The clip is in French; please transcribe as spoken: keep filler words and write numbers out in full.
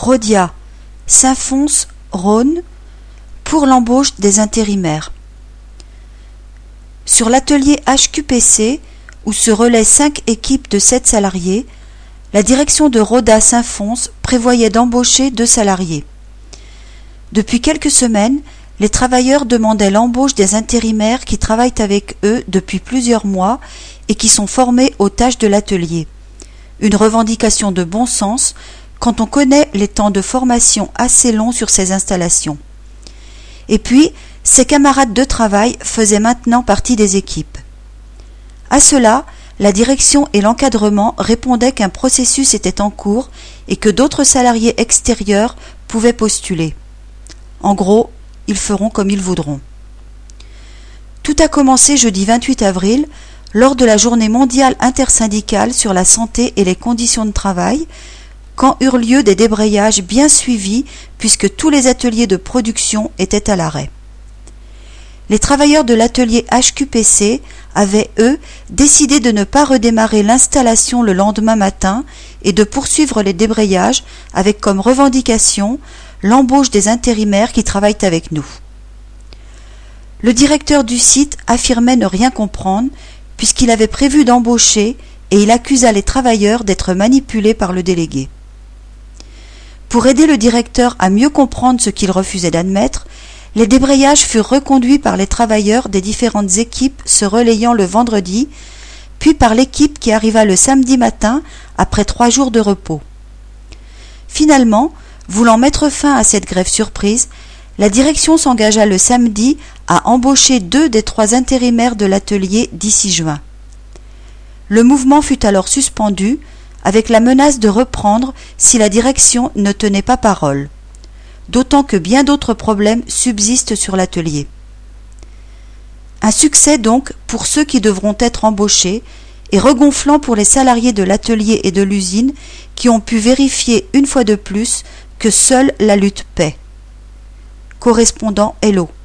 Rhodia, Saint-Fons, Rhône, pour l'embauche des intérimaires. Sur l'atelier H Q P C, où se relaient cinq équipes de sept salariés, la direction de Rhodia Saint-Fons prévoyait d'embaucher deux salariés. Depuis quelques semaines, les travailleurs demandaient l'embauche des intérimaires qui travaillent avec eux depuis plusieurs mois et qui sont formés aux tâches de l'atelier. Une revendication de bon sens quand on connaît les temps de formation assez longs sur ces installations. Et puis, ses camarades de travail faisaient maintenant partie des équipes. À cela, la direction et l'encadrement répondaient qu'un processus était en cours et que d'autres salariés extérieurs pouvaient postuler. En gros, ils feront comme ils voudront. Tout a commencé jeudi vingt-huit avril, lors de la journée mondiale intersyndicale sur la santé et les conditions de travail, quand eurent lieu des débrayages bien suivis puisque tous les ateliers de production étaient à l'arrêt. Les travailleurs de l'atelier H Q P C avaient, eux, décidé de ne pas redémarrer l'installation le lendemain matin et de poursuivre les débrayages avec comme revendication l'embauche des intérimaires qui travaillent avec nous. Le directeur du site affirmait ne rien comprendre puisqu'il avait prévu d'embaucher et il accusa les travailleurs d'être manipulés par le délégué. Pour aider le directeur à mieux comprendre ce qu'il refusait d'admettre, les débrayages furent reconduits par les travailleurs des différentes équipes se relayant le vendredi, puis par l'équipe qui arriva le samedi matin après trois jours de repos. Finalement, voulant mettre fin à cette grève surprise, la direction s'engagea le samedi à embaucher deux des trois intérimaires de l'atelier d'ici juin. Le mouvement fut alors suspendu, avec la menace de reprendre si la direction ne tenait pas parole, d'autant que bien d'autres problèmes subsistent sur l'atelier. Un succès donc pour ceux qui devront être embauchés et regonflant pour les salariés de l'atelier et de l'usine qui ont pu vérifier une fois de plus que seule la lutte paie. Correspondant Hello.